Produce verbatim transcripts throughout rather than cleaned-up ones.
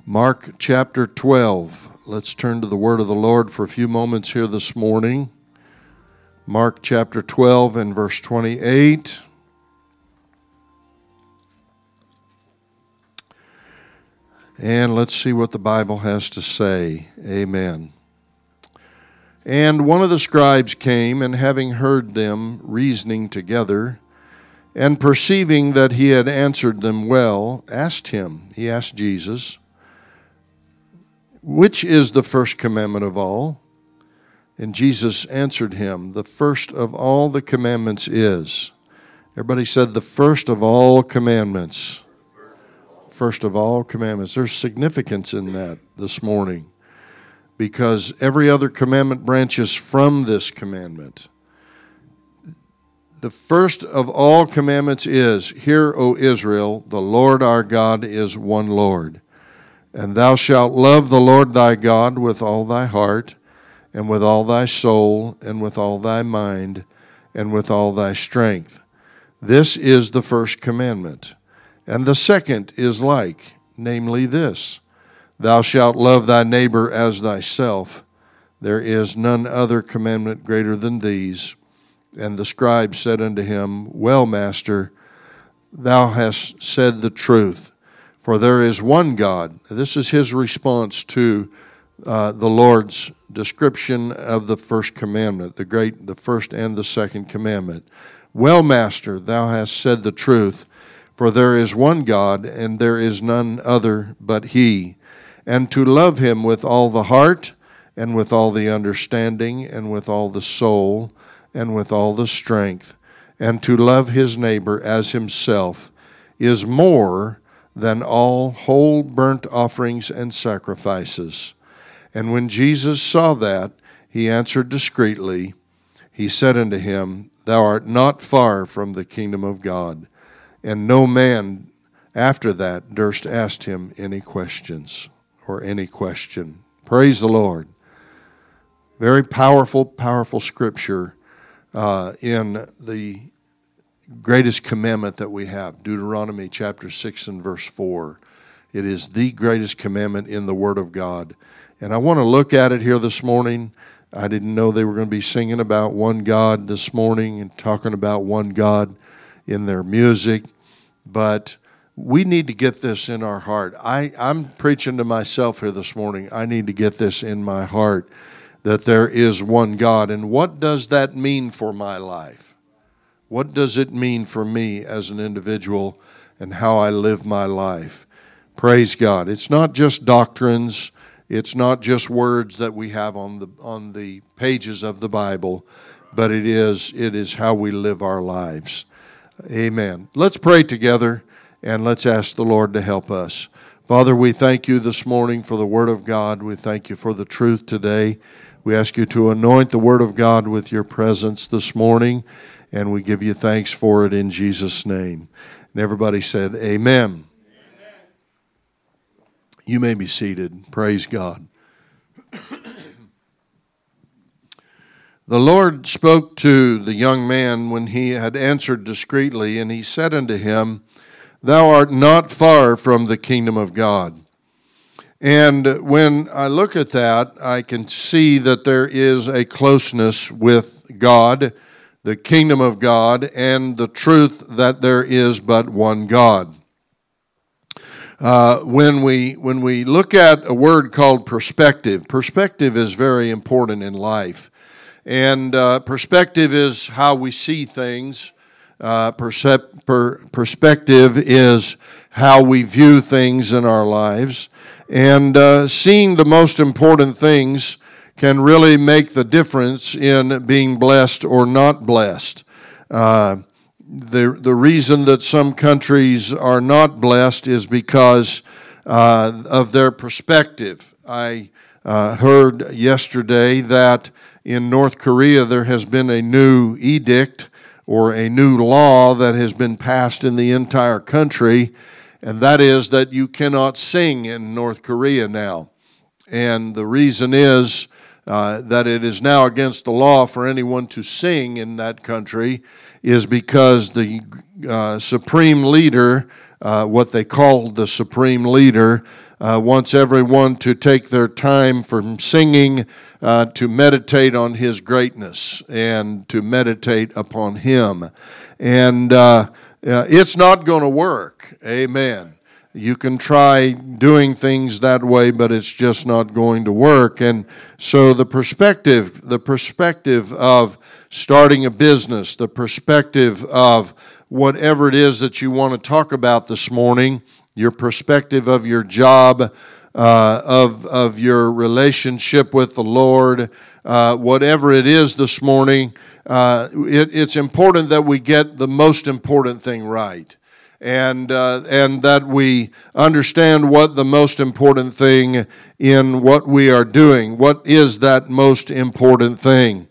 Mark chapter twelve. Let's turn to the word of the Lord for a few moments here this morning. Mark chapter twelve and verse twenty-eight. And let's see what the Bible has to say. Amen. And one of the scribes came, and having heard them reasoning together, and perceiving that he had answered them well, asked him, he asked Jesus, which is the first commandment of all? And Jesus answered him, the first of all the commandments is. Everybody said the first of all commandments. First of all commandments. There's significance in that this morning, because every other commandment branches from this commandment. The first of all commandments is, Hear, O Israel, the Lord our God is one Lord. And thou shalt love the Lord thy God with all thy heart, and with all thy soul, and with all thy mind, and with all thy strength. This is the first commandment. And the second is like, namely this, Thou shalt love thy neighbor as thyself. There is none other commandment greater than these. And the scribe said unto him, Well, Master, thou hast said the truth. For there is one God. This is his response to uh, the Lord's description of the first commandment, the great, the first and the second commandment. Well, Master, thou hast said the truth. For there is one God, and there is none other but He. And to love Him with all the heart, and with all the understanding, and with all the soul, and with all the strength, and to love his neighbor as himself, is more than all whole burnt offerings and sacrifices. And when Jesus saw that, he answered discreetly. He said unto him, Thou art not far from the kingdom of God. And no man after that durst ask him any questions or any question. Praise the Lord. Very powerful, powerful scripture uh, in the greatest commandment that we have, Deuteronomy chapter six and verse four. It is the greatest commandment in the Word of God. And I want to look at it here this morning. I didn't know they were going to be singing about one God this morning and talking about one God in their music. But we need to get this in our heart. I, I'm preaching to myself here this morning. I need to get this in my heart, that there is one God. And what does that mean for my life? What does it mean for me as an individual and how I live my life? Praise God. It's not just doctrines. It's not just words that we have on the on the pages of the Bible, but it is it is how we live our lives. Amen. Let's pray together and let's ask the Lord to help us. Father, we thank you this morning for the Word of God. We thank you for the truth today. We ask you to anoint the Word of God with your presence this morning. And we give you thanks for it in Jesus' name. And everybody said, Amen. Amen. You may be seated. Praise God. The Lord spoke to the young man when he had answered discreetly, and he said unto him, Thou art not far from the kingdom of God. And when I look at that, I can see that there is a closeness with God, the kingdom of God, and the truth that there is but one God. Uh, when we when we look at a word called perspective, perspective is very important in life. And uh, perspective is how we see things. Uh, percep- per- perspective is how we view things in our lives. And uh, seeing the most important things can really make the difference in being blessed or not blessed. Uh, the the reason that some countries are not blessed is because uh, of their perspective. I uh, heard yesterday that in North Korea there has been a new edict or a new law that has been passed in the entire country, and that is that you cannot sing in North Korea now. And the reason is uh, that it is now against the law for anyone to sing in that country is because the uh, supreme leader, uh, what they call the supreme leader, uh, wants everyone to take their time from singing uh, to meditate on his greatness and to meditate upon him. And uh, uh, it's not going to work. Amen. You can try doing things that way, but it's just not going to work. And so the perspective, the perspective of starting a business, the perspective of whatever it is that you want to talk about this morning, your perspective of your job, uh, of of your relationship with the Lord, uh, whatever it is this morning, uh, it, it's important that we get the most important thing right. And uh, and that we understand what the most important thing in what we are doing. What is that most important thing?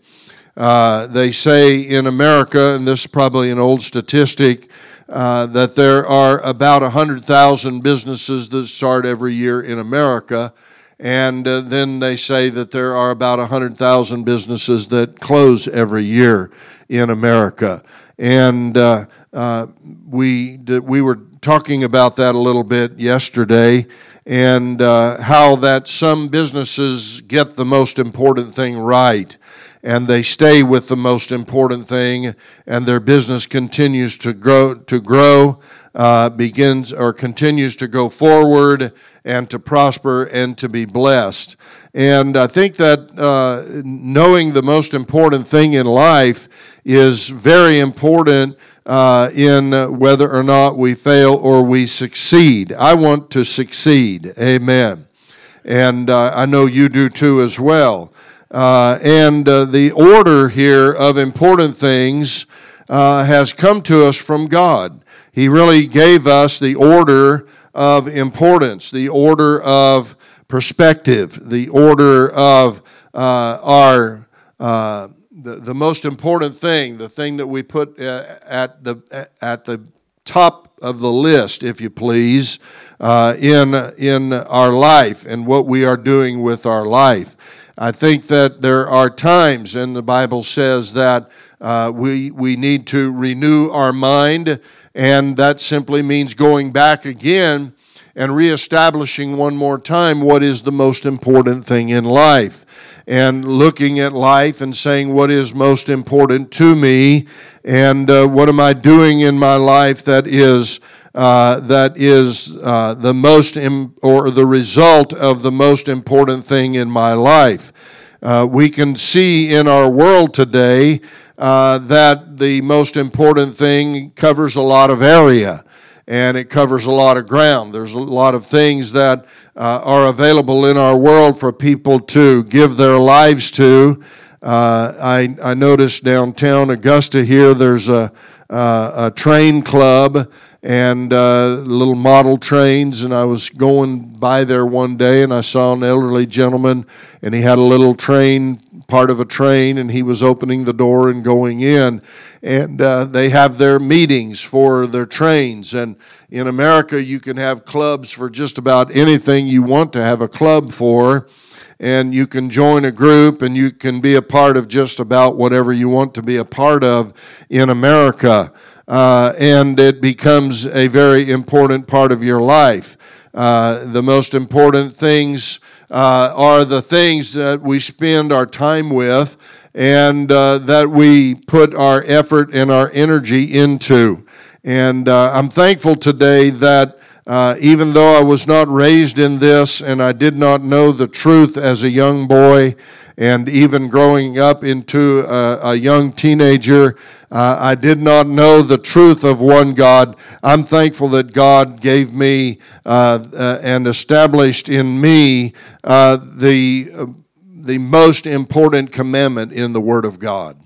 Uh, they say in America, and this is probably an old statistic, uh, that there are about one hundred thousand businesses that start every year in America. And uh, then they say that there are about one hundred thousand businesses that close every year in America. And uh, uh, we did, we were talking about that a little bit yesterday, and uh, how that some businesses get the most important thing right, and they stay with the most important thing, and their business continues to grow, to grow, uh, begins or continues to go forward and to prosper and to be blessed. And I think that uh, knowing the most important thing in life is very important uh, in whether or not we fail or we succeed. I want to succeed. Amen. And uh, I know you do too as well. Uh, and uh, the order here of important things uh, has come to us from God. He really gave us the order of importance, the order of perspective, the order of uh, our uh, the, the most important thing, the thing that we put uh, at the at the top of the list, if you please, uh, in in our life and what we are doing with our life. I think that there are times, and the Bible says that uh, we we need to renew our mind, and that simply means going back again and reestablishing one more time what is the most important thing in life, and looking at life and saying what is most important to me, and uh, what am I doing in my life that is uh, that is uh, the most im- or the result of the most important thing in my life. Uh, we can see in our world today uh, that the most important thing covers a lot of area. And it covers a lot of ground. There's a lot of things that uh, are available in our world for people to give their lives to. Uh, I, I noticed downtown Augusta here, there's a, uh, a train club and uh, little model trains. And I was going by there one day, and I saw an elderly gentleman, and he had a little train, part of a train, and he was opening the door and going in. And uh, they have their meetings for their trains. And in America, you can have clubs for just about anything you want to have a club for. And you can join a group, and you can be a part of just about whatever you want to be a part of in America. Uh, and it becomes a very important part of your life. Uh, the most important things uh, are the things that we spend our time with, and uh, that we put our effort and our energy into. And uh, I'm thankful today that uh, even though I was not raised in this, and I did not know the truth as a young boy, and even growing up into a, a young teenager, uh, I did not know the truth of one God. I'm thankful that God gave me uh, uh, and established in me uh, the uh, the most important commandment in the Word of God.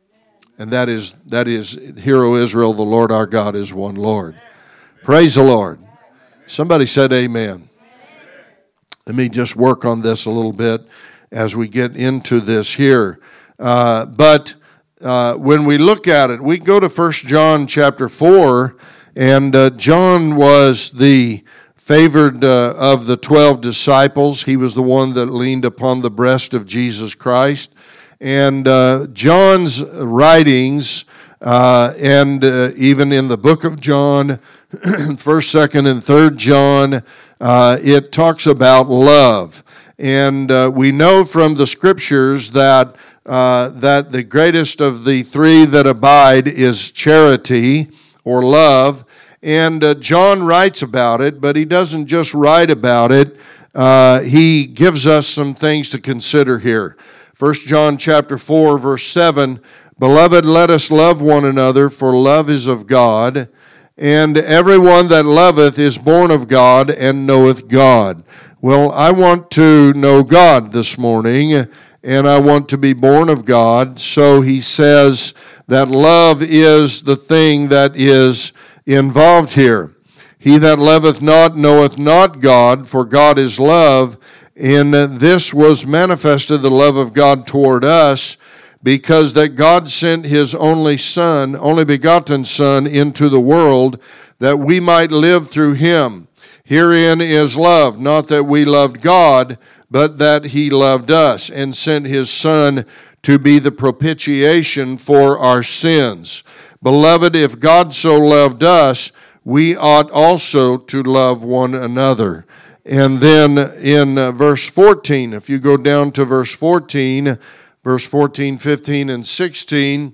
And that is, that is, Hear, O Israel, the Lord our God is one Lord. Praise the Lord. Somebody said amen. Let me just work on this a little bit as we get into this here. Uh, but uh, when we look at it, we go to First John chapter four, and uh, John was the favored uh, of the twelve disciples. He was the one that leaned upon the breast of Jesus Christ. And uh, John's writings, uh, and uh, even in the book of John, first, second, and third John, uh, it talks about love. And uh, we know from the scriptures that uh, that the greatest of the three that abide is charity or love. And uh, John writes about it, but he doesn't just write about it. Uh, he gives us some things to consider here. First John chapter four, verse seven, "Beloved, let us love one another, for love is of God. And everyone that loveth is born of God and knoweth God." Well, I want to know God this morning, and I want to be born of God. So he says that love is the thing that is involved here. "He that loveth not knoweth not God, for God is love. In this was manifested the love of God toward us, because that God sent his only Son, only begotten Son, into the world, that we might live through him. Herein is love, not that we loved God, but that he loved us, and sent his Son to be the propitiation for our sins. Beloved, if God so loved us, we ought also to love one another." And then in uh, verse fourteen, if you go down to verse fourteen, verse fourteen, fifteen, and sixteen,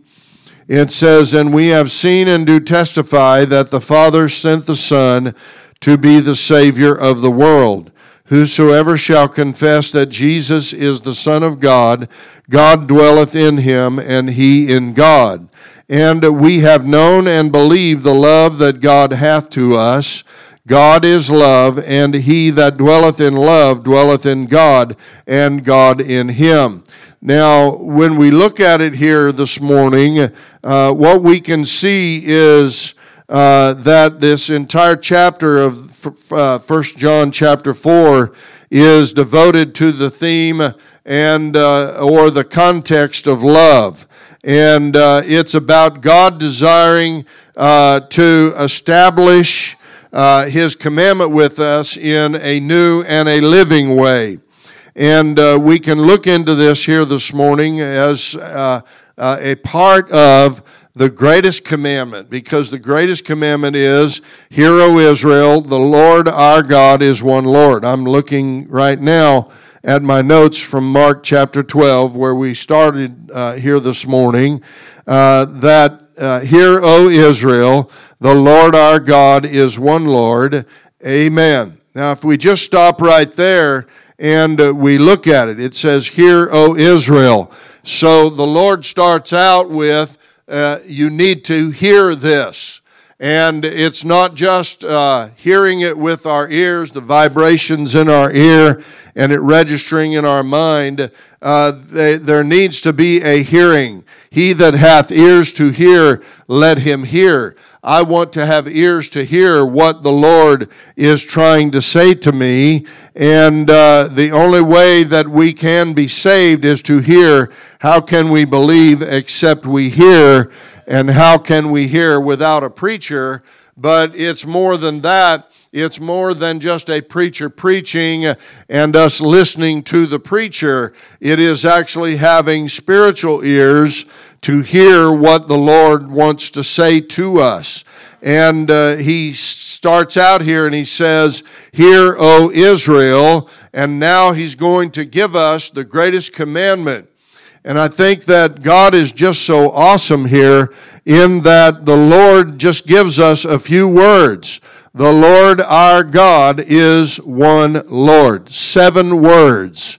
it says, "And we have seen and do testify that the Father sent the Son to be the Savior of the world. Whosoever shall confess that Jesus is the Son of God, God dwelleth in him, and he in God. And we have known and believed the love that God hath to us. God is love, and he that dwelleth in love dwelleth in God, and God in him." Now, when we look at it here this morning, uh, what we can see is uh, that this entire chapter of uh, First John chapter four is devoted to the theme and uh, or the context of love. And uh, it's about God desiring uh, to establish uh, his commandment with us in a new and a living way. And uh, we can look into this here this morning as uh, uh, a part of the greatest commandment, because the greatest commandment is, "Hear, O Israel, the Lord our God is one Lord." I'm looking right now at my notes from Mark chapter twelve, where we started uh, here this morning, uh, that, uh, "Hear, O Israel, the Lord our God is one Lord." Amen. Now, if we just stop right there and uh, we look at it, it says, "Hear, O Israel." So the Lord starts out with, uh, you need to hear this. And it's not just uh, hearing it with our ears, the vibrations in our ear, and it registering in our mind. Uh, they, there needs to be a hearing. "He that hath ears to hear, let him hear." I want to have ears to hear what the Lord is trying to say to me. And uh, the only way that we can be saved is to hear. How can we believe except we hear? And how can we hear without a preacher? But it's more than that. It's more than just a preacher preaching and us listening to the preacher. It is actually having spiritual ears to hear what the Lord wants to say to us. And uh, he starts out here and he says, "Hear, O Israel," and now he's going to give us the greatest commandment. And I think that God is just so awesome here in that the Lord just gives us a few words. The Lord our God is one Lord. Seven words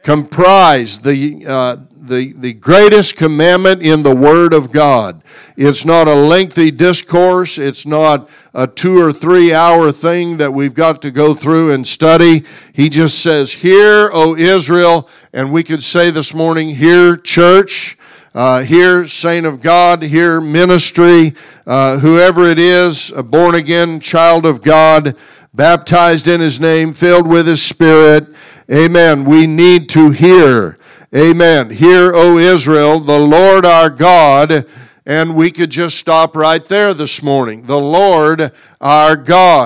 comprise the uh, the, the greatest commandment in the Word of God. It's not a lengthy discourse. It's not a two or three hour thing that we've got to go through and study. He just says, "Hear, O Israel," and we could say this morning, "Hear, church." Uh, hear, saint of God, hear, ministry, uh, whoever it is, a born-again child of God, baptized in his name, filled with his Spirit. Amen. We need to hear. Amen. Hear, O Israel, the Lord our God. And we could just stop right there this morning. The Lord our God.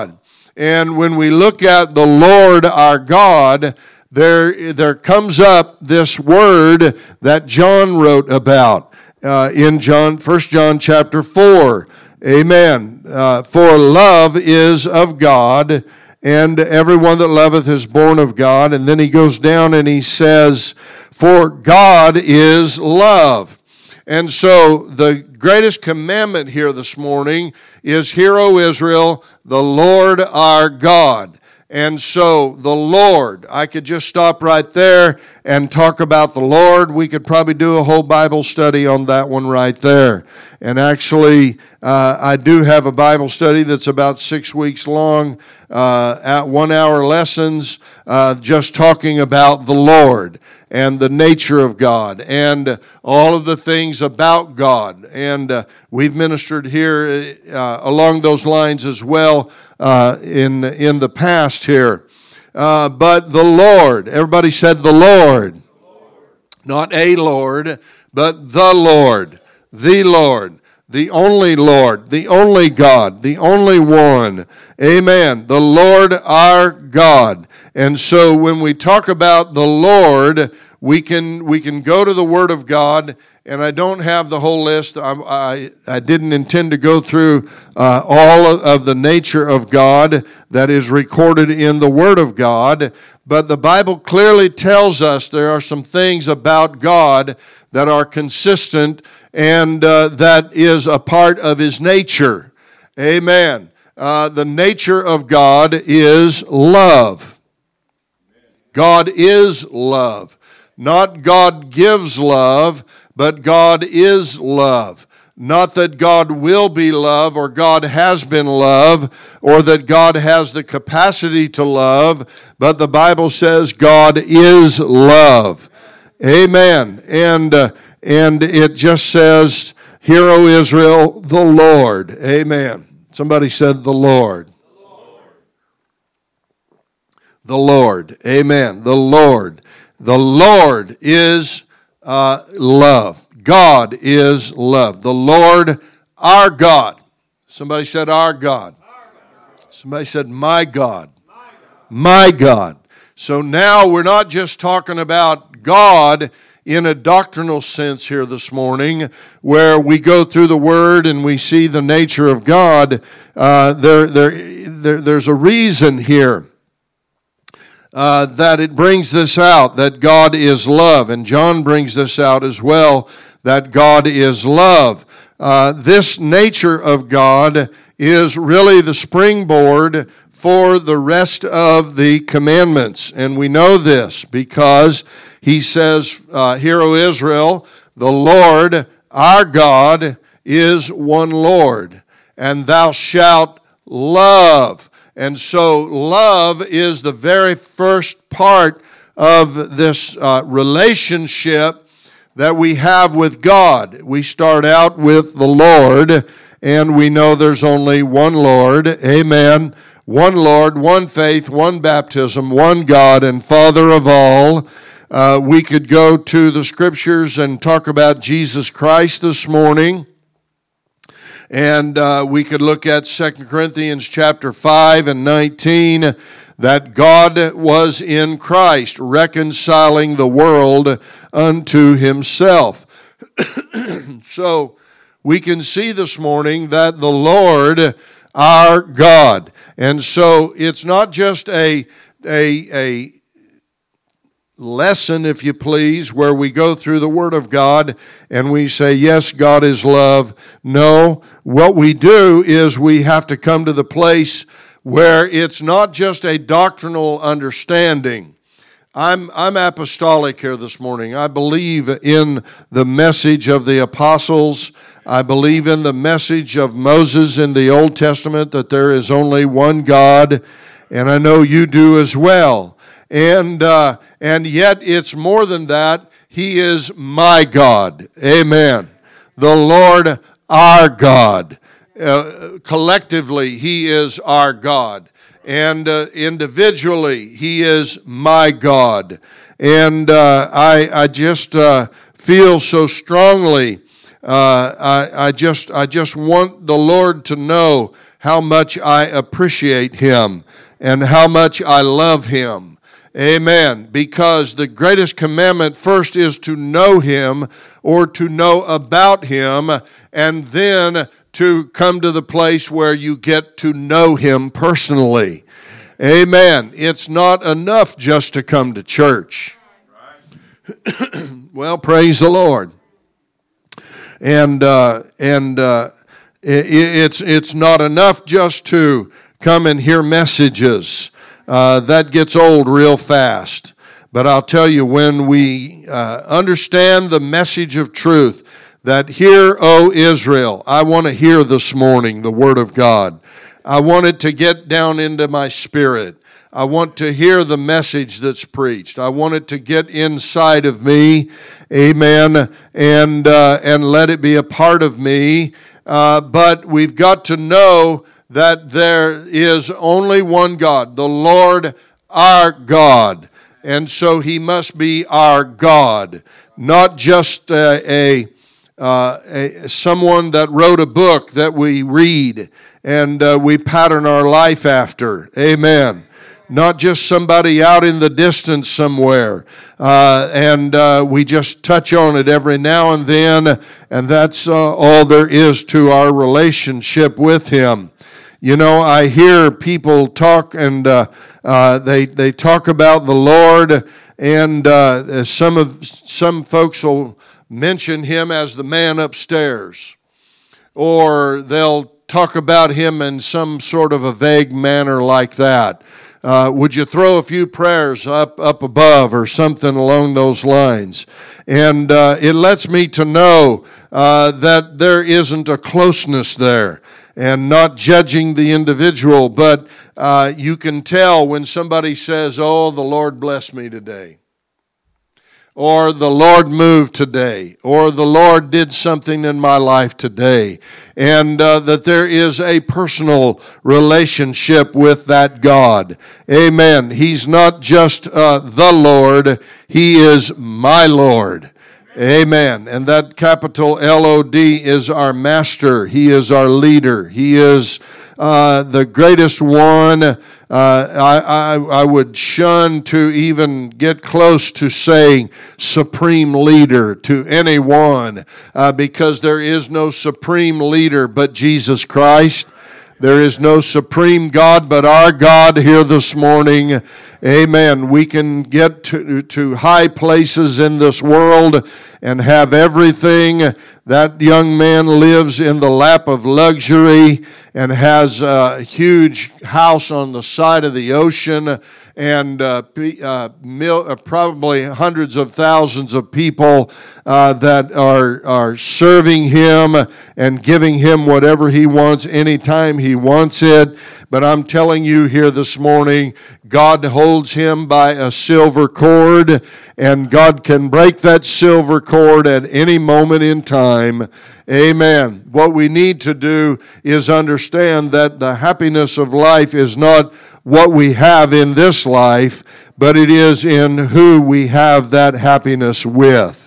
And when we look at the Lord our God, there, there comes up this word that John wrote about uh, in John, First John chapter four. Amen. Uh, For love is of God, and everyone that loveth is born of God. And then he goes down and he says, for God is love. And so the greatest commandment here this morning is, Hear, O Israel, the Lord our God. And so the Lord, I could just stop right there and talk about the Lord. We could probably do a whole Bible study on that one right there. And actually, uh, I do have a Bible study that's about six weeks long, uh, at one-hour lessons, uh, just talking about the Lord and the nature of God and all of the things about God. And uh, we've ministered here uh, along those lines as well uh, in, in the past here. Uh, but the Lord, everybody said the Lord. Not a Lord, but the Lord. The Lord. The only Lord. The only God. The only one. Amen. The Lord our God. And so when we talk about the Lord, we can we can go to the Word of God, and I don't have the whole list. I I, I didn't intend to go through uh, all of, of the nature of God that is recorded in the Word of God, but the Bible clearly tells us there are some things about God that are consistent and uh, that is a part of His nature. Amen. Uh, the nature of God is love. God is love. Not God gives love, but God is love. Not that God will be love or God has been love or that God has the capacity to love, but the Bible says God is love. Amen. And, uh, and it just says, Hear, O Israel, the Lord. Amen. Somebody said the Lord. The Lord. Amen. The Lord. The Lord is uh, love. God is love. The Lord, our God. Somebody said our God. Somebody said my God. My God. So now we're not just talking about God in a doctrinal sense here this morning, where we go through the Word and we see the nature of God. Uh, there, there, there, there's a reason here. Uh, that it brings this out, that God is love. And John brings this out as well, that God is love. Uh, this nature of God is really the springboard for the rest of the commandments. And we know this because he says, uh, Hear, O Israel, the Lord our God is one Lord, and thou shalt love. And so love is the very first part of this uh, relationship that we have with God. We start out with the Lord, and we know there's only one Lord. Amen. One Lord, one faith, one baptism, one God and Father of all. Uh, we could go to the Scriptures and talk about Jesus Christ this morning. And uh, we could look at Second Corinthians chapter five and nineteen, that God was in Christ, reconciling the world unto Himself. So we can see this morning that the Lord, our God. And so it's not just a, a, a lesson, if you please, where we go through the Word of God and we say, yes, God is love. No, what we do is we have to come to the place where it's not just a doctrinal understanding. I'm, I'm apostolic here this morning. I believe in the message of the apostles. I believe in the message of Moses in the Old Testament, that there is only one God, and I know you do as well. And uh, and yet it's more than that. He is my God. Amen. The Lord our God. Uh, collectively, He is our God. And uh, individually, He is my God. And uh, I, I just uh, feel so strongly, uh, I, I just I just want the Lord to know how much I appreciate him and how much I love him. Amen. Because the greatest commandment first is to know him or to know about him, and then to come to the place where you get to know him personally. Amen. It's not enough just to come to church. Well, praise the Lord. And uh, and uh, it, it's it's not enough just to come and hear messages. Uh, that gets old real fast. But I'll tell you, when we uh, understand the message of truth, that hear, O Israel, I want to hear this morning the Word of God. I want it to get down into my spirit. I want to hear the message that's preached. I want it to get inside of me, amen, and uh, and let it be a part of me. Uh, but we've got to know that there is only one God, the Lord our God. And so he must be our God, not just uh, a, uh, a someone that wrote a book that we read and uh, we pattern our life after. Amen. Not just somebody out in the distance somewhere, uh, and uh, we just touch on it every now and then, and that's uh, all there is to our relationship with him. You know, I hear people talk, and uh, uh, they they talk about the Lord, and uh, some of some folks will mention him as the man upstairs, or they'll talk about him in some sort of a vague manner like that. Uh, would you throw a few prayers up up above or something along those lines? And uh, it lets me to know uh, that there isn't a closeness there, and not judging the individual, but uh, you can tell when somebody says, oh, the Lord blessed me today, or the Lord moved today, or the Lord did something in my life today, and uh, that there is a personal relationship with that God. Amen. He's not just uh, the Lord, he is my Lord. Amen. And that capital L O D is our master. He is our leader. He is uh, the greatest one. Uh, I, I, I would shun to even get close to saying supreme leader to anyone uh, because there is no supreme leader but Jesus Christ. There is no supreme God but our God here this morning. Amen. We can get to, to high places in this world and have everything. That young man lives in the lap of luxury and has a huge house on the side of the ocean, and uh, uh, mil- uh, probably hundreds of thousands of people uh, that are, are serving him and giving him whatever he wants anytime he wants it. But I'm telling you here this morning, God holds him by a silver cord, and God can break that silver cord at any moment in time. Amen. What we need to do is understand that the happiness of life is not what we have in this life, but it is in who we have that happiness with.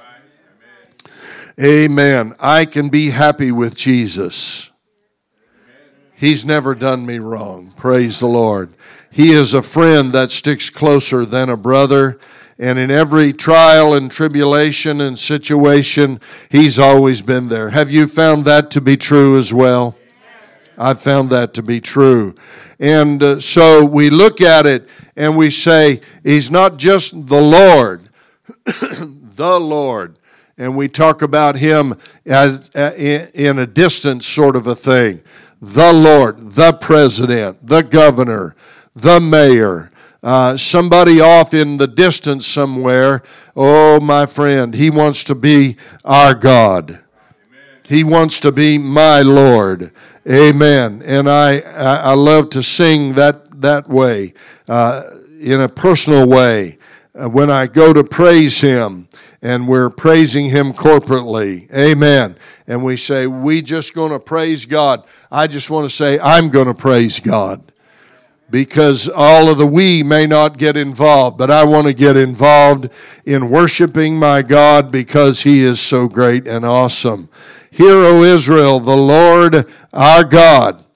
Amen. I can be happy with Jesus. He's never done me wrong. Praise the Lord. He is a friend that sticks closer than a brother. And in every trial and tribulation and situation, he's always been there. Have you found that to be true as well? I've found that to be true. And uh, so we look at it and we say, he's not just the Lord, the Lord. And we talk about him as uh, in a distance sort of a thing. The Lord, the president, the governor, the mayor, uh, somebody off in the distance somewhere. Oh, my friend, he wants to be our God. Amen. He wants to be my Lord. Amen. And I, I, I love to sing that, that way, uh, in a personal way, uh, when I go to praise him. And we're praising him corporately. Amen. And we say, we just going to praise God. I just want to say, I'm going to praise God. Because all of the we may not get involved, but I want to get involved in worshiping my God because he is so great and awesome. Hear, O Israel, the Lord our God,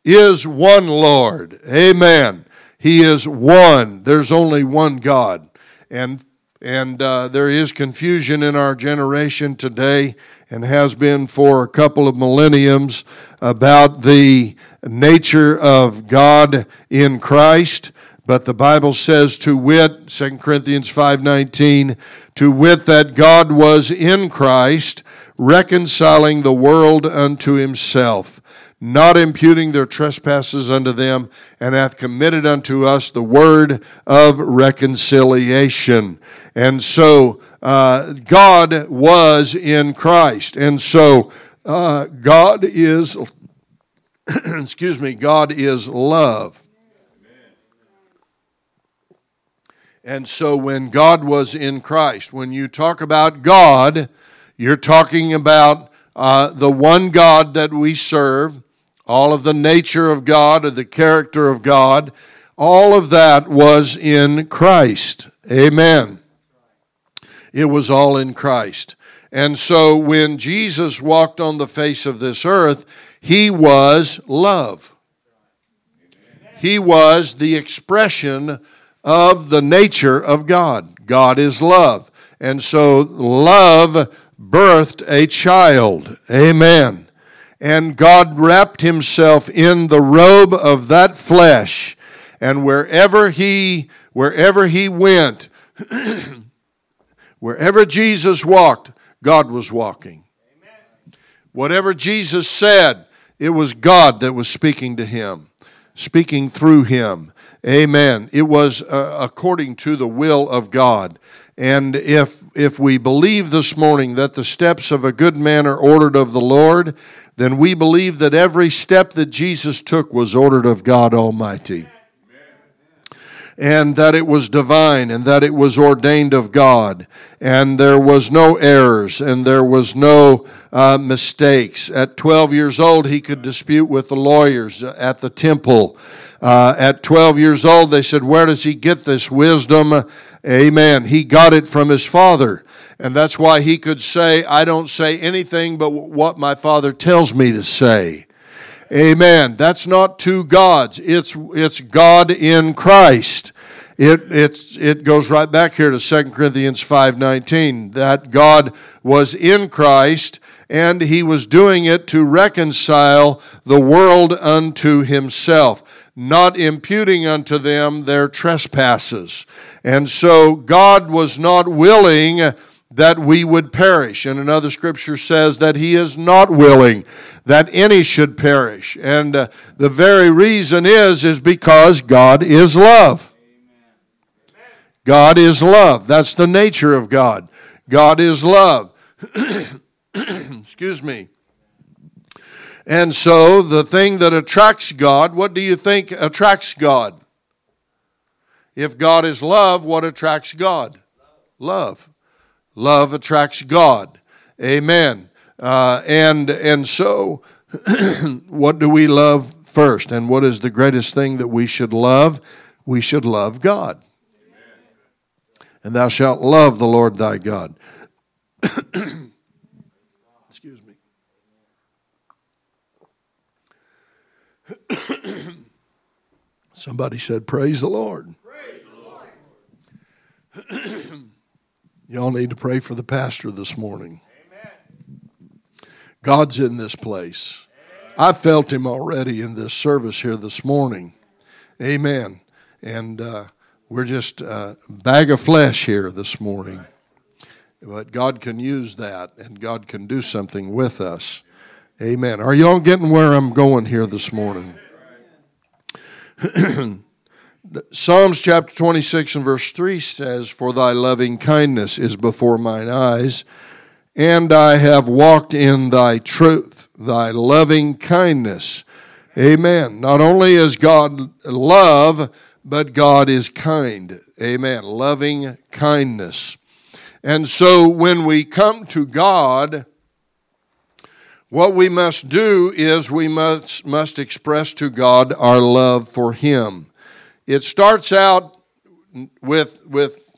is one Lord. Amen. He is one. There's only one God. And and uh, there is confusion in our generation today, and has been for a couple of millenniums, about the nature of God in Christ. But the Bible says, to wit, Second Corinthians five nineteen, to wit that God was in Christ, reconciling the world unto himself, not imputing their trespasses unto them, and hath committed unto us the word of reconciliation. And so uh, God was in Christ. And so uh, God is, excuse me, God is love. And so when God was in Christ, when you talk about God, you're talking about uh, the one God that we serve, all of the nature of God or the character of God, all of that was in Christ. Amen. It was all in Christ. And so when Jesus walked on the face of this earth, he was love. He was the expression of the nature of God. God is love. And so love birthed a child. Amen. And God wrapped himself in the robe of that flesh. And wherever he, wherever he went, wherever Jesus walked, God was walking. Amen. Whatever Jesus said, it was God that was speaking to him, speaking through him. Amen. It was uh, according to the will of God. And if if we believe this morning that the steps of a good man are ordered of the Lord, then we believe that every step that Jesus took was ordered of God Almighty. And that it was divine, and that it was ordained of God, and there was no errors, and there was no uh, mistakes. At twelve years old, he could dispute with the lawyers at the temple. Uh, at twelve years old, they said, where does he get this wisdom? Amen. He got it from his father. And that's why he could say, I don't say anything but what my father tells me to say. Amen. That's not two gods. It's it's God in Christ. It it's it goes right back here to Second Corinthians five nineteen, that God was in Christ, and he was doing it to reconcile the world unto himself, not imputing unto them their trespasses. And so God was not willing that we would perish. And another scripture says that he is not willing that any should perish. And uh, the very reason is, is because God is love. Amen. God is love. That's the nature of God. God is love. Excuse me. And so the thing that attracts God, what do you think attracts God? If God is love, what attracts God? Love. Love attracts God. Amen. Uh, and and so, what do we love first? And what is the greatest thing that we should love? We should love God. Amen. And thou shalt love the Lord thy God. Excuse me. Somebody said, praise the Lord. Praise the Lord. Y'all need to pray for the pastor this morning. Amen. God's in this place. Amen. I felt him already in this service here this morning. Amen. And uh, we're just a bag of flesh here this morning. But God can use that, and God can do something with us. Amen. Are y'all getting where I'm going here this morning? Psalms chapter twenty-six and verse three says, for thy loving kindness is before mine eyes, and I have walked in thy truth, thy loving kindness. Amen. Not only is God love, but God is kind. Amen. Loving kindness. And so when we come to God, what we must do is we must, must express to God our love for him. It starts out with with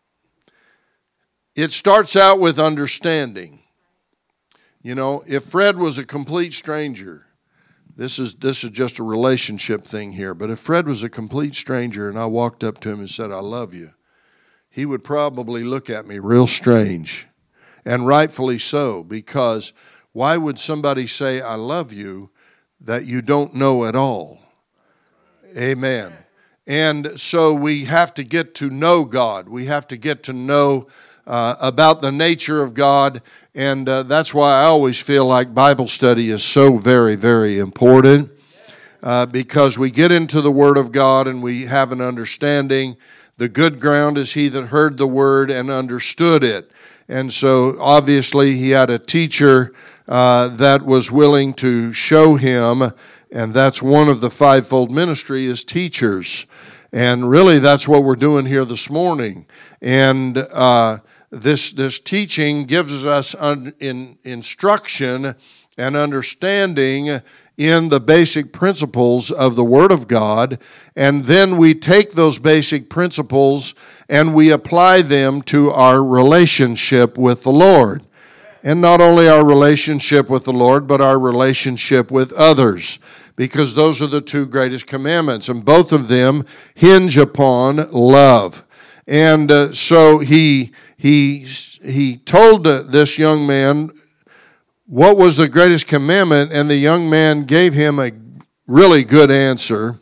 it starts out with understanding. You know, if Fred was a complete stranger, This is this is just a relationship thing here. But if Fred was a complete stranger and I walked up to him and said, I love you, he would probably look at me real strange. And rightfully so, because why would somebody say, I love you, that you don't know at all? Amen. And so we have to get to know God. We have to get to know uh, about the nature of God. And uh, that's why I always feel like Bible study is so very, very important. Uh, because we get into the Word of God and we have an understanding. The good ground is he that heard the Word and understood it. And so obviously he had a teacher uh, that was willing to show him. And that's one of the fivefold ministry is teachers. And really that's what we're doing here this morning. And uh, this this teaching gives us un, in, instruction and understanding in the basic principles of the Word of God. And then we take those basic principles and we apply them to our relationship with the Lord. And not only our relationship with the Lord, but our relationship with others. Because those are the two greatest commandments. And both of them hinge upon love. And uh, so he, he, he told uh, this young man what was the greatest commandment. And the young man gave him a really good answer.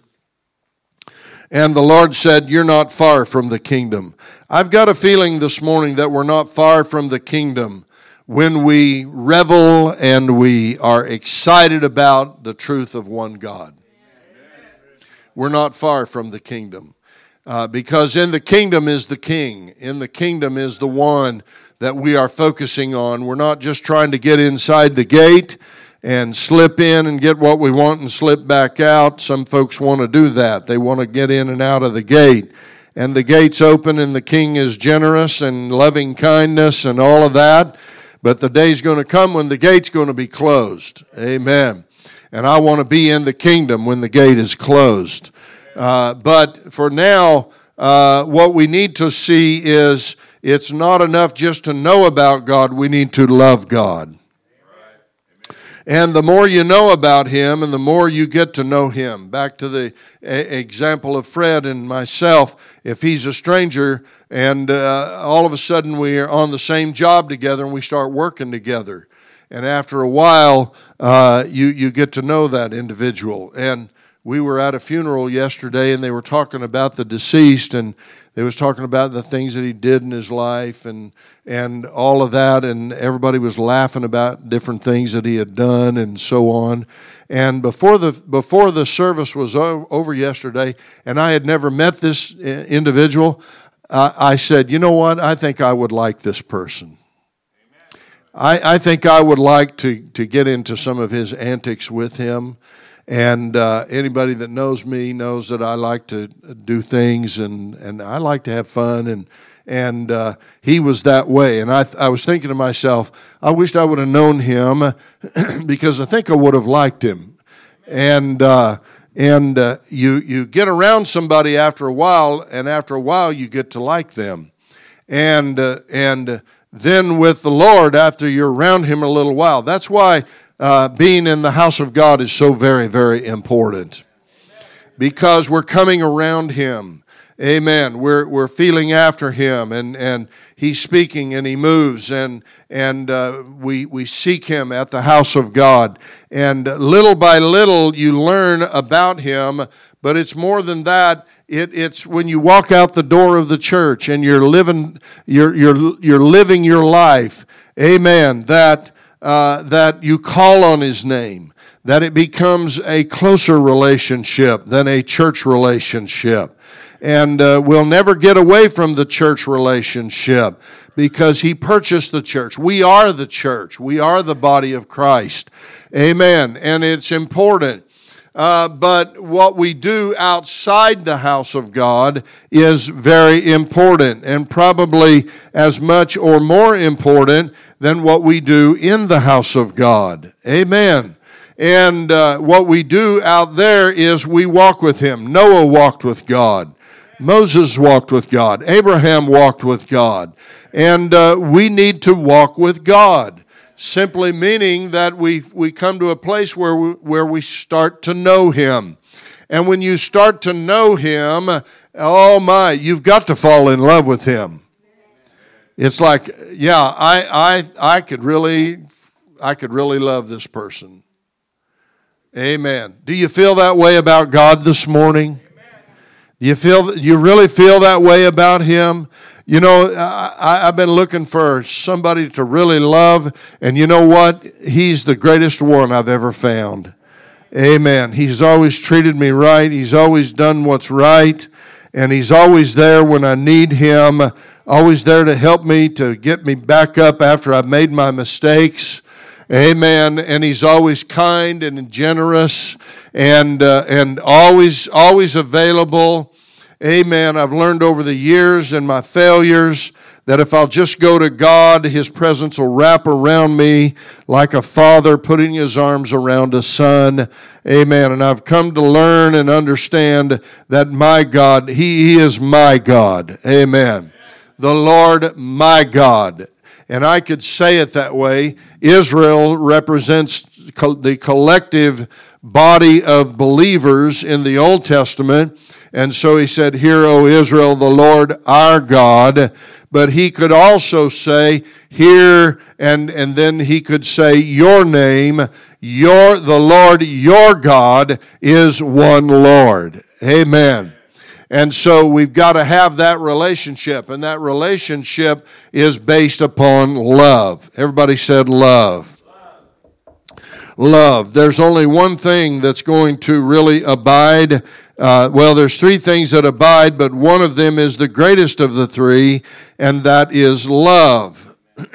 And the Lord said, you're not far from the kingdom. I've got a feeling this morning that we're not far from the kingdom when we revel and we are excited about the truth of one God. We're not far from the kingdom. Uh, because in the kingdom is the king. In the kingdom is the one that we are focusing on. We're not just trying to get inside the gate and slip in and get what we want and slip back out. Some folks want to do that. They want to get in and out of the gate. And the gate's open and the king is generous and loving kindness and all of that. But the day's going to come when the gate's going to be closed. Amen. And I want to be in the kingdom when the gate is closed. Uh, but for now, uh, what we need to see is it's not enough just to know about God. We need to love God. And the more you know about Him and the more you get to know Him. Back to the a- example of Fred and myself. If he's a stranger and uh, all of a sudden we are on the same job together and we start working together. And after a while, uh, you, you get to know that individual. And we were at a funeral yesterday and they were talking about the deceased and they was talking about the things that he did in his life and and all of that, and everybody was laughing about different things that he had done and so on. And before the before the service was over yesterday, and I had never met this individual, uh, I said, you know what, I think I would like this person. I, I think I would like to, to get into some of his antics with him. And uh, anybody that knows me knows that I like to do things and, and I like to have fun. And and uh, he was that way. And I I was thinking to myself, I wished I would have known him because I think I would have liked him. And uh, and uh, you you get around somebody after a while, and after a while you get to like them. And uh, and then with the Lord, after you're around Him a little while, that's why. Uh, being in the house of God is so very, very important because we're coming around Him. Amen. We're we're feeling after Him, and, and He's speaking, and He moves, and and uh, we we seek Him at the house of God. And little by little, you learn about Him. But it's more than that. It it's when you walk out the door of the church and you're living you're you're you're living your life. Amen. That. Uh, that you call on His name, that it becomes a closer relationship than a church relationship. And uh, we'll never get away from the church relationship because He purchased the church. We are the church. We are the body of Christ. Amen. And it's important. Uh, but what we do outside the house of God is very important and probably as much or more important than what we do in the house of God. Amen. And uh, what we do out there is we walk with Him. Noah walked with God. Moses walked with God. Abraham walked with God. And uh, we need to walk with God. Simply meaning that we we come to a place where we, where we start to know Him. And when you start to know Him, oh my, you've got to fall in love with Him. It's like, yeah, I I I could really I could really love this person. Amen. Do you feel that way about God this morning? Do you feel? Do you really feel that way about Him? You know, I, I've been looking for somebody to really love, and you know what? He's the greatest one I've ever found. Amen. He's always treated me right. He's always done what's right, and He's always there when I need Him, always there to help me, to get me back up after I've made my mistakes. Amen. And He's always kind and generous, and uh, and always always available. Amen. I've learned over the years and my failures that if I'll just go to God, His presence will wrap around me like a father putting his arms around a son. Amen. And I've come to learn and understand that my God, He, he is my God. Amen. The Lord, my God. And I could say it that way. Israel represents the collective body of believers in the Old Testament. And so He said, "Hear, O Israel, the Lord our God." But He could also say, "Hear," and, and then He could say, "Your name, your the Lord your God is one Lord." Amen. And so we've got to have that relationship, and that relationship is based upon love. Everybody said love. Love. Love. There's only one thing that's going to really abide. Uh, well, there's three things that abide, but one of them is the greatest of the three, and that is love.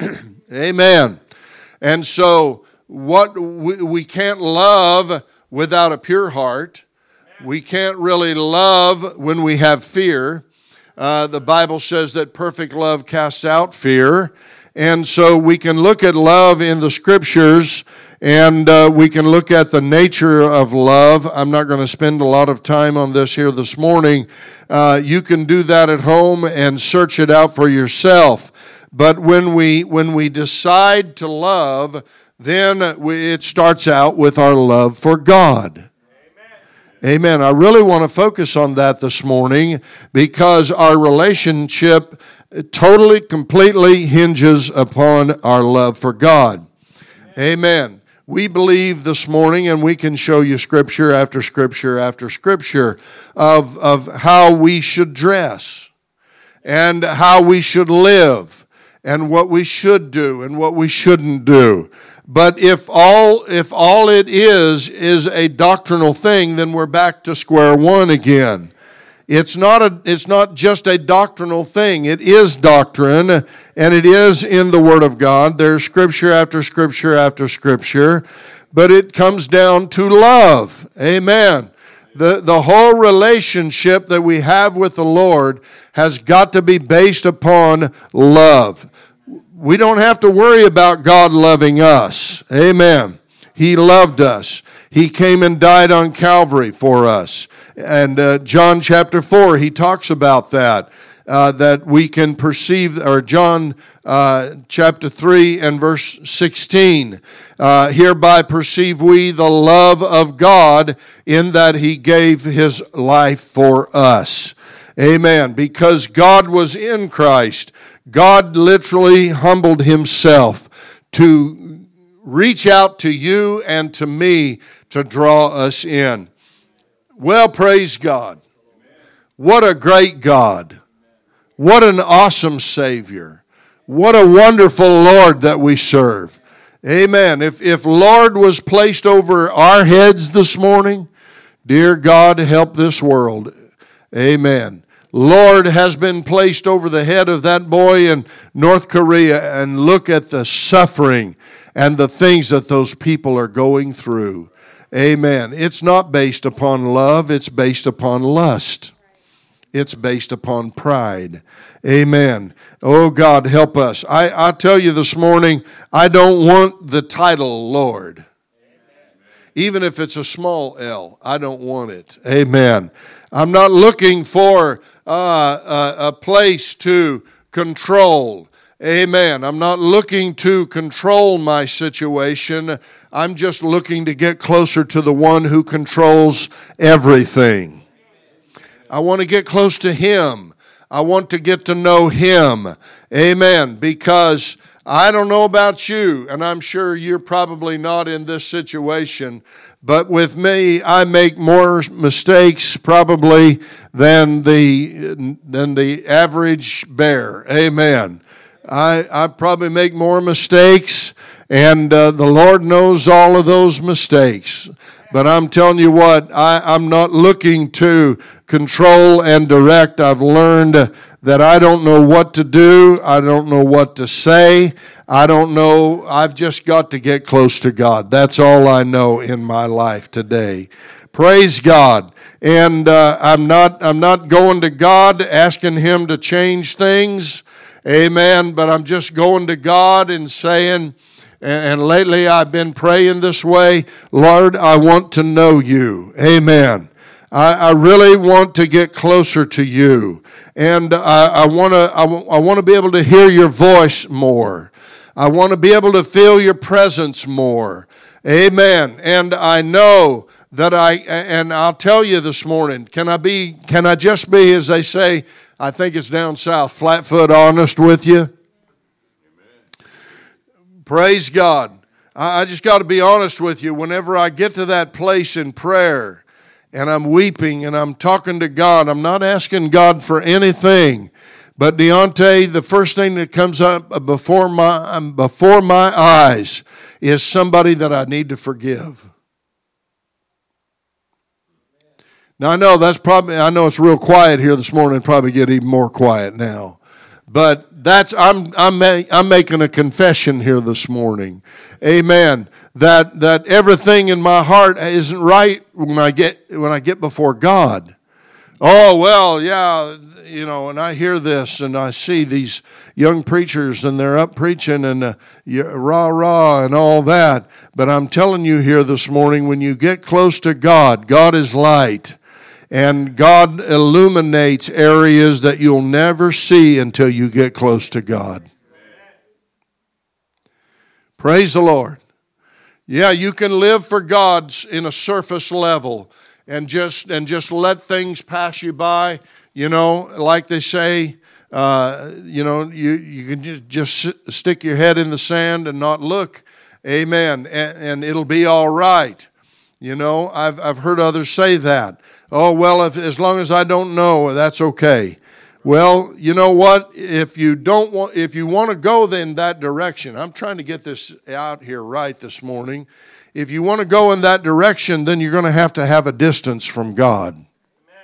Amen. And so what we, we can't love without a pure heart. We can't really love when we have fear. Uh, the Bible says that perfect love casts out fear. And so we can look at love in the Scriptures, and uh, we can look at the nature of love. I'm not going to spend a lot of time on this here this morning. Uh, you can do that at home and search it out for yourself. But when we when we decide to love, then we, it starts out with our love for God. Amen. I really want to focus on that this morning because our relationship totally, completely hinges upon our love for God. Amen. We believe this morning, and we can show you scripture after scripture after scripture of, of how we should dress and how we should live and what we should do and what we shouldn't do. But if all if all it is is a doctrinal thing, then we're back to square one again. It's not a it's not just a doctrinal thing. It is doctrine, and it is in the Word of God. There's scripture after scripture after scripture, but it comes down to love. Amen. The the whole relationship that we have with the Lord has got to be based upon love. We don't have to worry about God loving us. Amen. He loved us. He came and died on Calvary for us. And uh, John chapter four, he talks about that, uh, that we can perceive, or John uh, chapter three and verse sixteen, uh, hereby perceive we the love of God in that He gave His life for us. Amen. Because God was in Christ. God literally humbled Himself to reach out to you and to me to draw us in. Well, praise God. What a great God. What an awesome Savior. What a wonderful Lord that we serve. Amen. If, if Lord was placed over our heads this morning, dear God, help this world. Amen. Lord has been placed over the head of that boy in North Korea, and look at the suffering and the things that those people are going through. Amen. It's not based upon love, it's based upon lust. It's based upon pride. Amen. Oh, God, help us. I, I tell you this morning, I don't want the title Lord. Even if it's a small L, I don't want it. Amen. I'm not looking for uh, a, a place to control Amen. I'm not looking to control my situation. I'm just looking to get closer to the one who controls everything. I want to get close to Him. I want to get to know Him. Amen. Because I don't know about you, and I'm sure you're probably not in this situation, but with me, I make more mistakes probably than the than the average bear. Amen. I, I probably make more mistakes, and uh, the Lord knows all of those mistakes. But I'm telling you what, I, I'm not looking to control and direct. I've learned that I don't know what to do. I don't know what to say. I don't know. I've just got to get close to God. That's all I know in my life today. Praise God. And uh, I'm not I'm not going to God asking Him to change things. Amen. But I'm just going to God and saying, and lately I've been praying this way, Lord, I want to know You. Amen. I, I really want to get closer to You. And I, I want to I, I want to be able to hear Your voice more. I want to be able to feel Your presence more. Amen. And I know that I, and I'll tell you this morning, can I be, can I just be, as they say, I think it's down south, flat-foot honest with you? Amen. Praise God. I just got to be honest with you. Whenever I get to that place in prayer and I'm weeping and I'm talking to God, I'm not asking God for anything. But Deontay, the first thing that comes up before my, before my eyes is somebody that I need to forgive. Now, I know that's probably, I know it's real quiet here this morning, probably get even more quiet now. But that's, I'm, I'm, I'm making a confession here this morning. Amen. That, that everything in my heart isn't right when I get, when I get before God. Oh, well, yeah, you know, and I hear this and I see these young preachers and they're up preaching and uh, rah, rah and all that. But I'm telling you here this morning, when you get close to God, God is light. And God illuminates areas that you'll never see until you get close to God. Praise the Lord. Yeah, you can live for God in a surface level and just and just let things pass you by. You know, like they say, uh, you know, you, you can just, just stick your head in the sand and not look. Amen. And, and it'll be all right. You know, I've I've heard others say that. Oh, well, if, as long as I don't know, that's okay. Well, you know what? If you don't want, if you want to go in that direction, I'm trying to get this out here right this morning. If you want to go in that direction, then you're going to have to have a distance from God. Amen.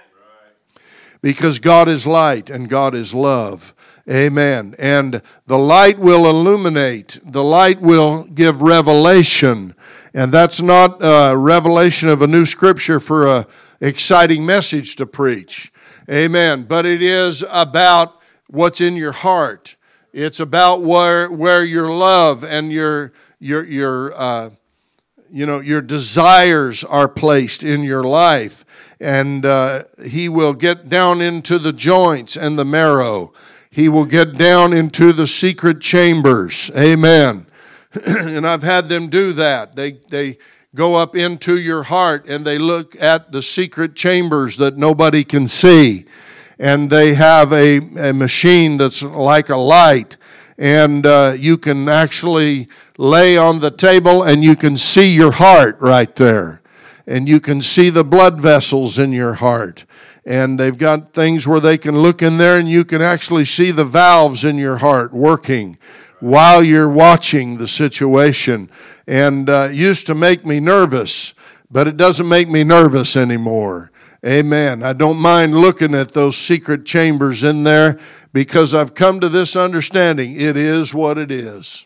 Because God is light and God is love. Amen. And the light will illuminate. The light will give revelation. And that's not a revelation of a new scripture for a exciting message to preach. Amen. But it is about what's in your heart. It's about where where your love and your your your uh, you know your desires are placed in your life, and uh, He will get down into the joints and the marrow. He will get down into the secret chambers. Amen. And I've had them do that. They they. Go up into your heart and they look at the secret chambers that nobody can see. And they have a, a machine that's like a light. And uh, you can actually lay on the table and you can see your heart right there. And you can see the blood vessels in your heart. And they've got things where they can look in there and you can actually see the valves in your heart working while you're watching the situation. And uh, used to make me nervous, but it doesn't make me nervous anymore. Amen. I don't mind looking at those secret chambers in there because I've come to this understanding. It is what it is.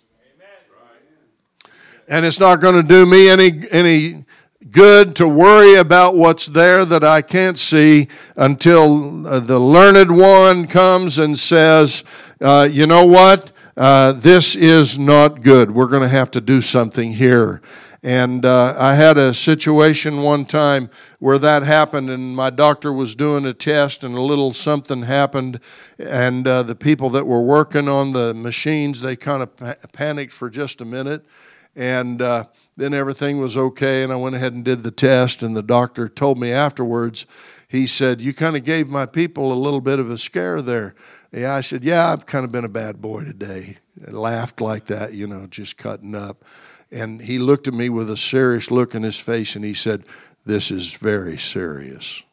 Amen. And it's not going to do me any any good to worry about what's there that I can't see until uh, the learned one comes and says, uh, you know what? uh, this is not good. We're going to have to do something here. And uh, I had a situation one time where that happened, and my doctor was doing a test, and a little something happened, and uh, the people that were working on the machines, they kind of pa- panicked for just a minute, and uh, then everything was okay, and I went ahead and did the test, and the doctor told me afterwards, he said, you kind of gave my people a little bit of a scare there. Yeah, I said, yeah, I've kind of been a bad boy today. I laughed like that, you know, just cutting up. And he looked at me with a serious look in his face, and he said, this is very serious.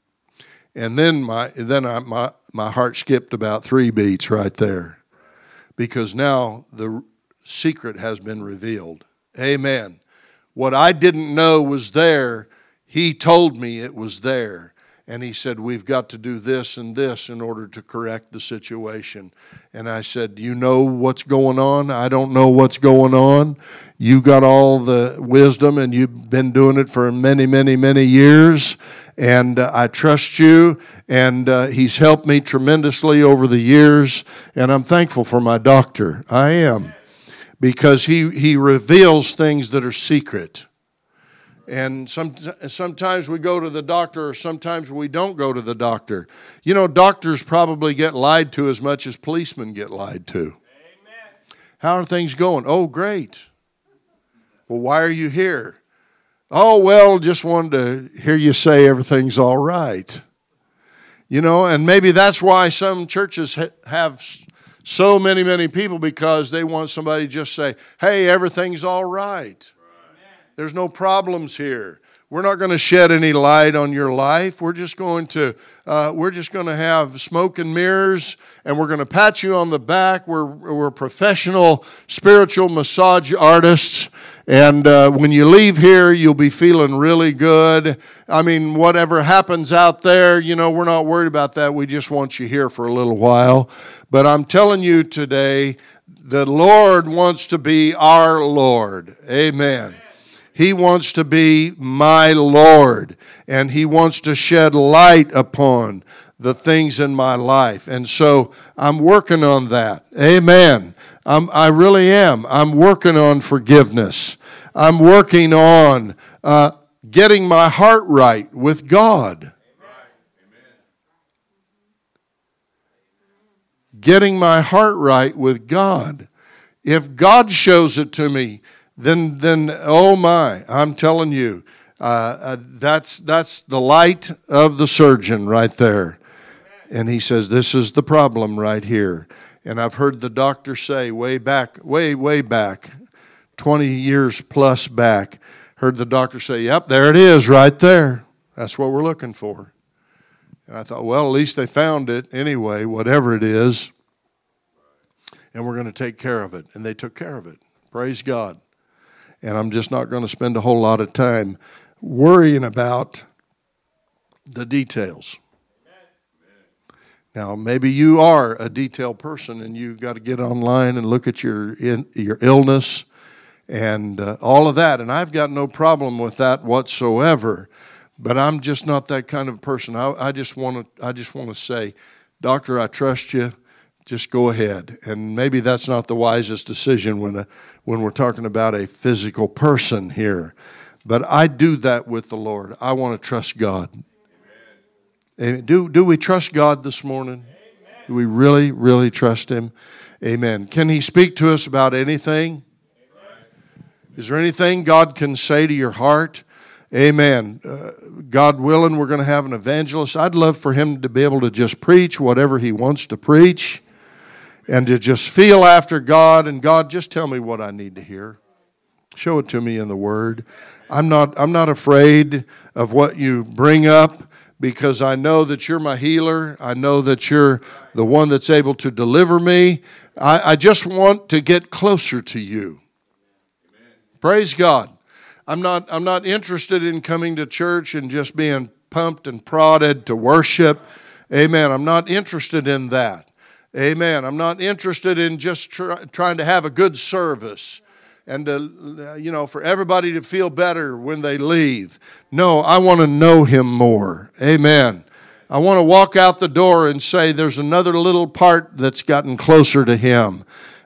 And then my then I, my, my heart skipped about three beats right there, because now the secret has been revealed. Amen. What I didn't know was there, he told me it was there. And he said, we've got to do this and this in order to correct the situation. And I said, you know what's going on? I don't know what's going on. You got all the wisdom, and you've been doing it for many, many, many years. And uh, I trust you. And uh, he's helped me tremendously over the years. And I'm thankful for my doctor. I am. Because he, he reveals things that are secret. And some, sometimes we go to the doctor, or sometimes we don't go to the doctor. You know, doctors probably get lied to as much as policemen get lied to. Amen. How are things going? Oh, great. Well, why are you here? Oh, well, just wanted to hear you say everything's all right. You know, and maybe that's why some churches ha- have so many, many people, because they want somebody to just say, hey, everything's all right. There's no problems here. We're not going to shed any light on your life. We're just going to uh, we're just going to have smoke and mirrors, and we're going to pat you on the back. We're we're professional spiritual massage artists, and uh, when you leave here, you'll be feeling really good. I mean, whatever happens out there, you know, we're not worried about that. We just want you here for a little while. But I'm telling you today, the Lord wants to be our Lord. Amen. He wants to be my Lord, and He wants to shed light upon the things in my life. And so I'm working on that. Amen. I'm, I really am. I'm working on forgiveness. I'm working on uh, getting my heart right with God. Getting my heart right with God. If God shows it to me, Then, then, oh my! I'm telling you, uh, uh, that's that's the light of the surgeon right there, and he says this is the problem right here. And I've heard the doctor say way back, way way back, twenty years plus back, heard the doctor say, "Yep, there it is, right there. That's what we're looking for." And I thought, well, at least they found it anyway, whatever it is, and we're going to take care of it. And they took care of it. Praise God. And I'm just not going to spend a whole lot of time worrying about the details. Now, maybe you are a detailed person, and you've got to get online and look at your in, your illness and uh, all of that. And I've got no problem with that whatsoever. But I'm just not that kind of person. I, I just want to. I just want to say, Doctor, I trust you. Just go ahead. And maybe that's not the wisest decision when a, when we're talking about a physical person here. But I do that with the Lord. I want to trust God. Amen. Do, do we trust God this morning? Amen. Do we really, really trust Him? Amen. Can He speak to us about anything? Amen. Is there anything God can say to your heart? Amen. Uh, God willing, we're going to have an evangelist. I'd love for him to be able to just preach whatever he wants to preach. And to just feel after God, and God, just tell me what I need to hear. Show it to me in the Word. I'm not I'm not afraid of what you bring up, because I know that you're my healer. I know that you're the one that's able to deliver me. I, I just want to get closer to you. Amen. Praise God. I'm not I'm not interested in coming to church and just being pumped and prodded to worship. Amen. I'm not interested in that. Amen. I'm not interested in just try, trying to have a good service and, to, you know, for everybody to feel better when they leave. No, I want to know Him more. Amen. I want to walk out the door and say there's another little part that's gotten closer to Him.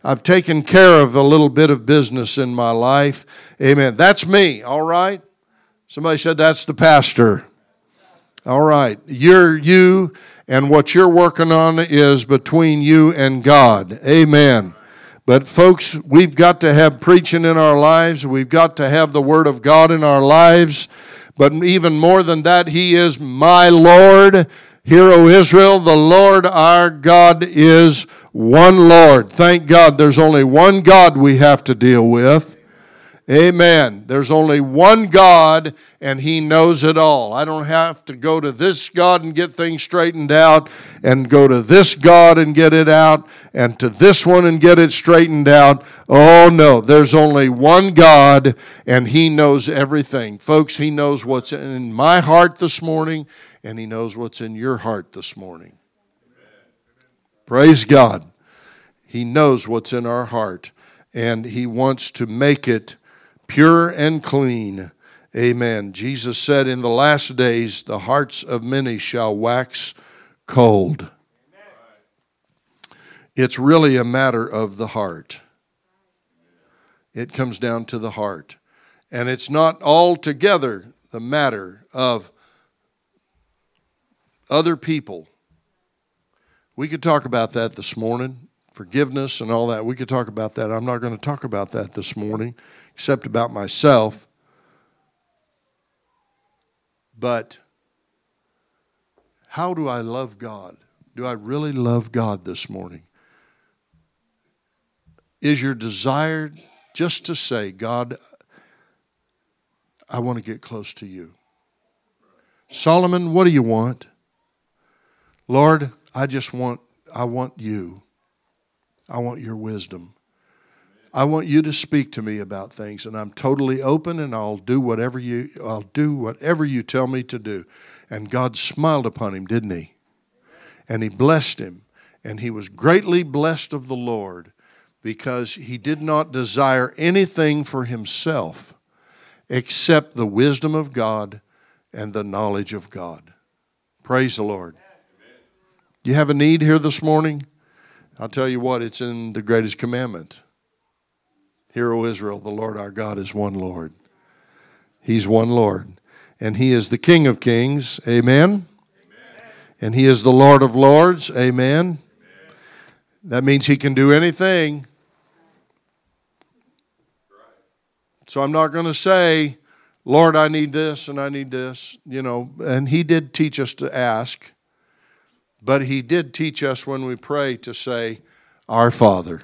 I've taken care of a little bit of business in my life. Amen. That's me, all right? Somebody said that's the pastor. All right. You're you, and what you're working on is between you and God. Amen. But folks, we've got to have preaching in our lives. We've got to have the Word of God in our lives. But even more than that, He is my Lord. Hear, O Israel, the Lord our God is one Lord. Thank God there's only one God we have to deal with. Amen. There's only one God, and He knows it all. I don't have to go to this God and get things straightened out, and go to this God and get it out, and to this one and get it straightened out. Oh, no. There's only one God, and He knows everything. Folks, He knows what's in my heart this morning, and He knows what's in your heart this morning. Praise God. He knows what's in our heart, and He wants to make it pure and clean. Amen. Jesus said, in the last days, the hearts of many shall wax cold. It's really a matter of the heart. It comes down to the heart. And it's not altogether the matter of other people. We could talk about that this morning, forgiveness and all that. We could talk about that. I'm not going to talk about that this morning, except about myself. But how do I love God? Do I really love God this morning? Is your desire just to say, God, I want to get close to you? Solomon, what do you want? Lord, I just want, I want you. I want your wisdom. I want you to speak to me about things, and I'm totally open, and I'll do whatever you I'll do whatever you tell me to do. And God smiled upon him, didn't He? And He blessed him, and he was greatly blessed of the Lord, because he did not desire anything for himself except the wisdom of God and the knowledge of God. Praise the Lord. You have a need here this morning? I'll tell you what, it's in the greatest commandment. Hear, O Israel, the Lord our God is one Lord. He's one Lord. And He is the King of kings. Amen? Amen. And He is the Lord of lords. Amen? Amen. That means He can do anything. So I'm not going to say, Lord, I need this and I need this. You know, and He did teach us to ask. But He did teach us when we pray to say, Our Father.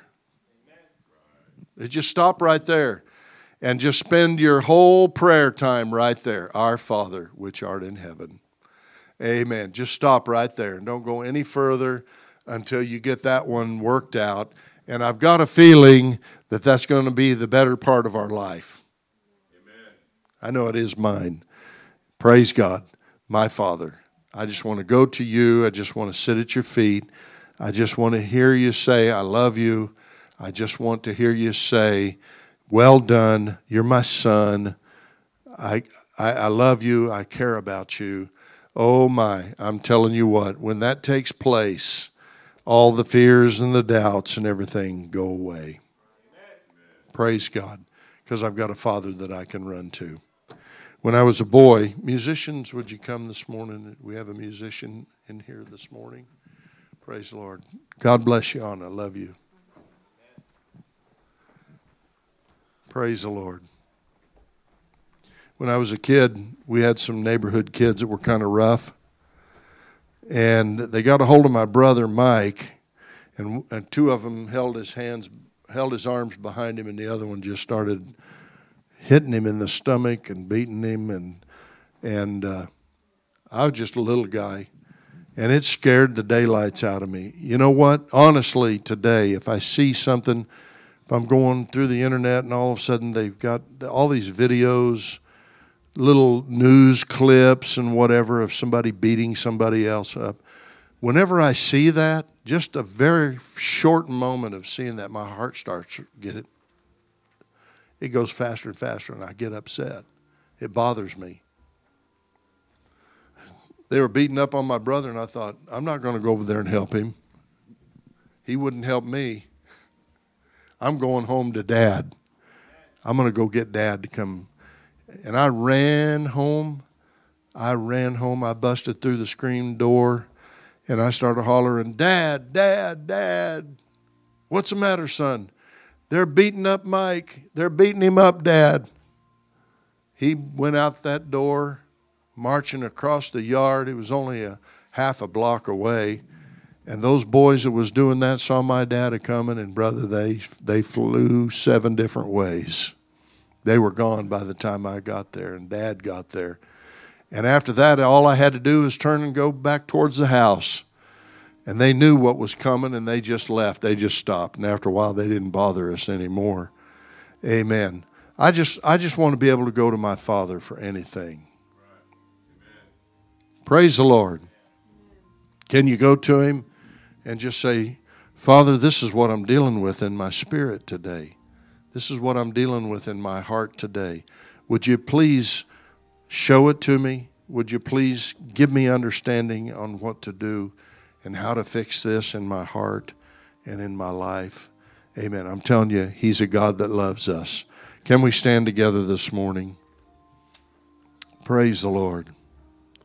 Just stop right there and just spend your whole prayer time right there. Our Father, which art in heaven. Amen. Just stop right there and don't go any further until you get that one worked out. And I've got a feeling that that's going to be the better part of our life. Amen. I know it is mine. Praise God, my Father. I just want to go to you. I just want to sit at your feet. I just want to hear you say, I love you. I just want to hear you say, well done, you're my son. I, I I love you, I care about you. Oh my, I'm telling you what, when that takes place, all the fears and the doubts and everything go away. Amen. Praise God, because I've got a Father that I can run to. When I was a boy, musicians, would you come this morning? We have a musician in here this morning. Praise the Lord. God bless you, Anna. I love you. Praise the Lord. When I was a kid, we had some neighborhood kids that were kind of rough. And they got a hold of my brother, Mike, and, and two of them held his hands, held his arms behind him, and the other one just started hitting him in the stomach and beating him. And, and uh, I was just a little guy. And it scared the daylights out of me. You know what? Honestly, today, if I see something, if I'm going through the internet and all of a sudden they've got all these videos, little news clips and whatever of somebody beating somebody else up, whenever I see that, just a very short moment of seeing that, my heart starts to get it. It goes faster and faster, and I get upset. It bothers me. They were beating up on my brother, and I thought, I'm not going to go over there and help him. He wouldn't help me. I'm going home to Dad. I'm going to go get Dad to come. And I ran home. I ran home. I busted through the screen door, and I started hollering, Dad, Dad, Dad. What's the matter, son? They're beating up Mike. They're beating him up, Dad. He went out that door, marching across the yard. It was only a half a block away. And those boys that was doing that saw my dad a-coming, and, brother, they they flew seven different ways. They were gone by the time I got there, and Dad got there. And after that, all I had to do was turn and go back towards the house. And they knew what was coming, and they just left. They just stopped. And after a while, they didn't bother us anymore. Amen. I just I just want to be able to go to my Father for anything. Praise the Lord. Can you go to Him and just say, Father, this is what I'm dealing with in my spirit today. This is what I'm dealing with in my heart today. Would you please show it to me? Would you please give me understanding on what to do and how to fix this in my heart and in my life? Amen. I'm telling you, He's a God that loves us. Can we stand together this morning? Praise the Lord.